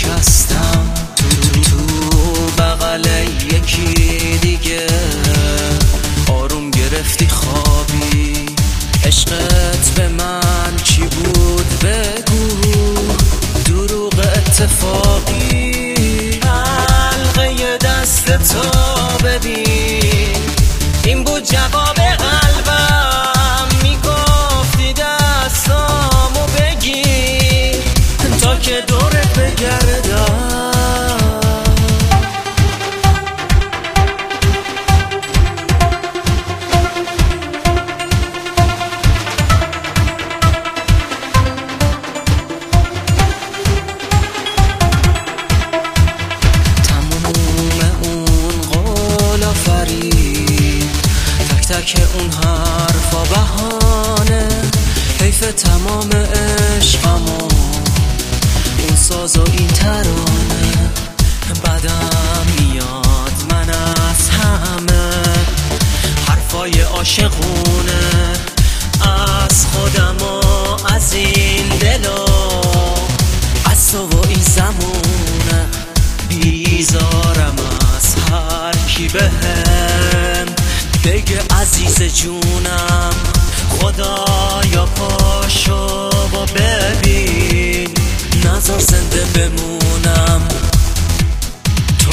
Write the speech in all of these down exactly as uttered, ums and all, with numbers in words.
شکستم تو تو بغل یکی دیگه آروم گرفتی خوابی. عشقت به من چی بود بگو، دروغ اتفاقی حلقه دست تو ببین، این بود جواب قلبم، میگفتی دستامو بگیر تا که دورت بگردم. که اون حرفا بهانه، حیف تمام عشقمو اون ساز و این ترانه. بدم میاد من از همه حرفای عاشقونه، از خودم و از این دل و از تو و این زمونه. بیزارم از هر کی بهم بگه عزیز جونم، خدایا پاشو و ببین نذار زنده بمونم. تو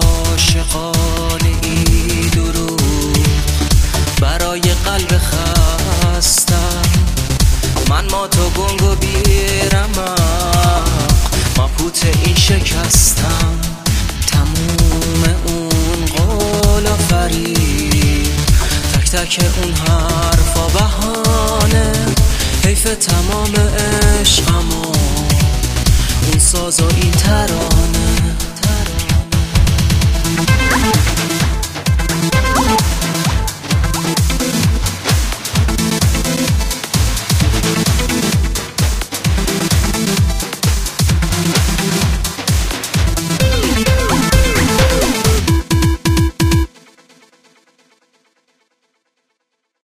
عاشقانه‌ای دروغ برای قلب خستم، من ما تو گنگ و بیرمق مبهوت این شکستم. تموم اون قول آفرین، تک اون حرفا بهانه، حیف تمام عشقمو اون ساز و این ترانه.